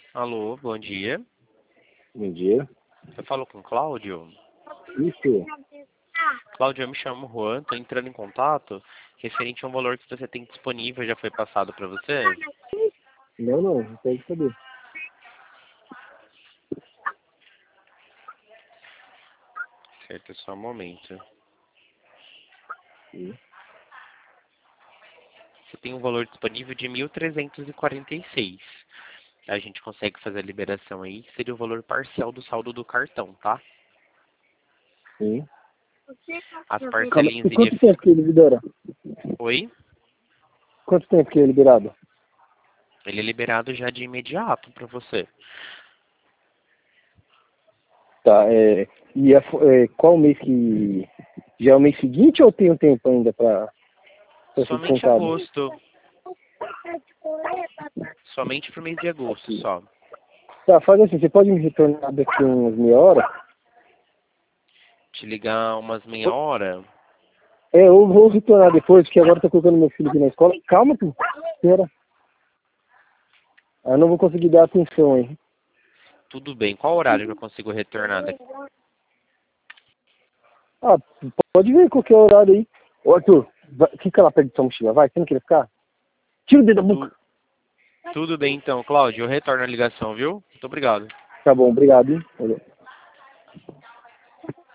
Alô, bom dia. Bom dia. Eu falo com o Cláudio. Isso. Cláudio, eu me chamo Juan, estou entrando em contato referente a um valor que você tem disponível, já foi passado para você? Não pode saber. Certo, só um momento. Sim. Você tem um valor disponível de 1.346. A gente consegue fazer a liberação aí, que seria o valor parcial do saldo do cartão, tá? Sim. As Calma, parcelinhas e iriam... quanto tempo que ele libera? Oi? Quanto tempo que é liberado? Ele é liberado já de imediato para você. Tá, qual mês que... Já é o mês seguinte ou tem um tempo ainda para ser Somente descontado? agosto. Somente pro mês de agosto, Aqui. só. Tá, faz assim, você pode me retornar daqui uns meia hora? Te ligar umas meia hora. Eu vou retornar depois, porque agora eu tô colocando meu filho aqui na escola. Calma, tu. Espera. Eu não vou conseguir dar atenção aí. Tudo bem. Qual horário que eu consigo retornar daqui? Ah, pode ver qualquer horário aí. Ô, Arthur, fica lá perto de sua mochila, vai. Você não quer ficar? Tira o dedo da boca. Tu- Tudo bem então, Cláudio. Eu retorno a ligação, viu? Muito obrigado. Tá bom, obrigado, hein? Valeu.